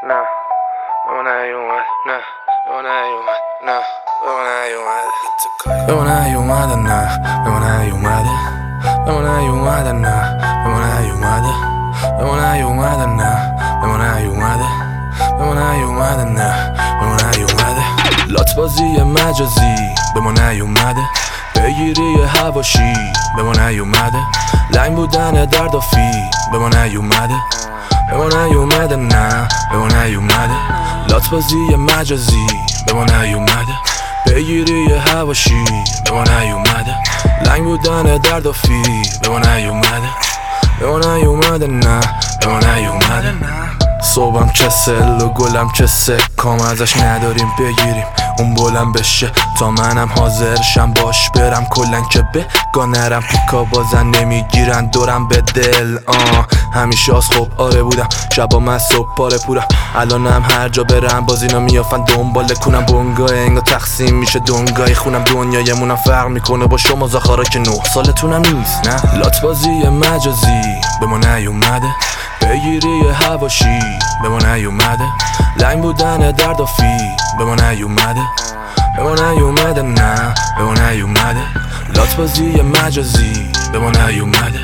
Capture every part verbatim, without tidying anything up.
نه به ما نیومد، نه به ما نیومد، نه به ما نیومد، به ما نیومده، نه به ما نیومده، به ما نیومده، نه به ما نیومده، به ما نیومده، نه به ما نیومده، به ما نیومده، نه به ما نیومده. لات بازی مجازی به ما نیومده، بگیری هواشی به ما نیومده، لنگ بودن دردافی به ما نیومده، به ما نیومده، نه به ما نیومده. لات بازی مجازی به ما نیومده، بگیری هواشی به ما نیومده، لنگ بودن دردافی به ما نیومده، به ما نیومده، نه به ما نیومده. صبحم چه سل و گلم چه سکام ازش نداریم بگیریم اون بلند بشه تا منم حاضرشم باش برم کلن که بگا نرم پیکا بازن نمیگیرن دورم به دل. آه همیشه از خوب آره بودم شبا من صبح پاره پورم، الانم هر جا برم باز اینا میافن دنبال کنم بونگاه انگا تقسیم میشه دنگای خونم دنیایمونم فرق میکنه با شما زخارا که نه سالتونم نیست. نه لات بازی مجازی به ما نیومده، بگیری هواشی به ما نیومده، لنگ بودن دردافی به ما نیومده، به ما نیومده، نه به ما نیومده. لات بازی مجازی به ما نیومده،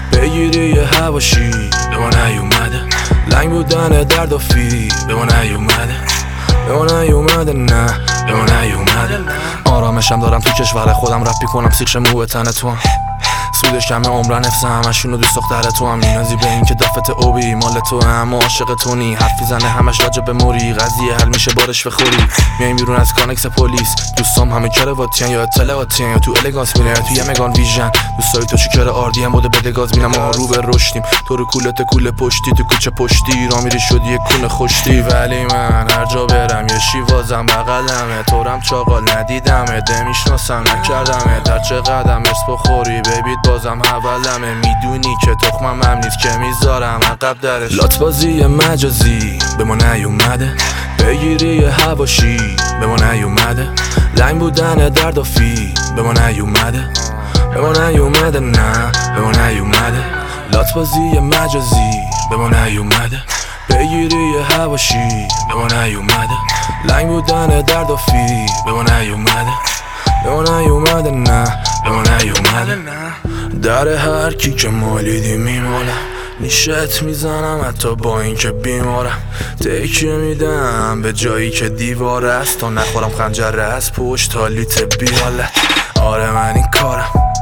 بگیری هواشی به ما نیومده، لنگ بودن دردافی به ما نیومده، به ما نیومده، نه به ما نیومده. آرامشم دارم تو کشور خودم رپ کنم سیخش مو به تن تو هم سودش کمه عمرن افسه همشونو دوست دختر تو هم نیازی به این که دفت اوبی مال تو هم عاشق تو نی حرفی زنه همش راجع به موری قضیه حل میشه بارش بخوری میایم بیرون از کانکس پلیس دوستام همه کرواتیان یا اطلاعاتیان یا تو الگانس میره تو یه مگان ویژن دوستای تو چیکار آردی هم بوده بده گاز بینم ما رو به رشدیم تو رو کولت کوله پشتی تو کوچه پشتی را میری شدی یه کونه خوشتی ولی من هر جا برم یه شیوازم بغلمه تورم چاقال ندیدمه ده میشناسم نکردمه در چه قدم ارس بخوری ببید بازم حولمه میدونی که تخمم هم نیست که میذارم عقب درش. لات بازی مجازی به ما نیومده، بگیری هواشی به ما نیومده، لنگ بودن دردافی به ما نیومده، به ما نیومده، نه به ما نیومده. لات بازی مجازی به ما نیومده، بگیری هواشی به ما نیومده، لنگ بودن دردافی به ما نیومده، به ما نیومده، نه به ما نیومده. در هر کی که مالیدی میمالم نیشت میزنم حتی با این که بیمارم تکیه میدم به جایی که دیوار است تا نخورم خنجر از پشت حالیت بیالت. آره من این کارم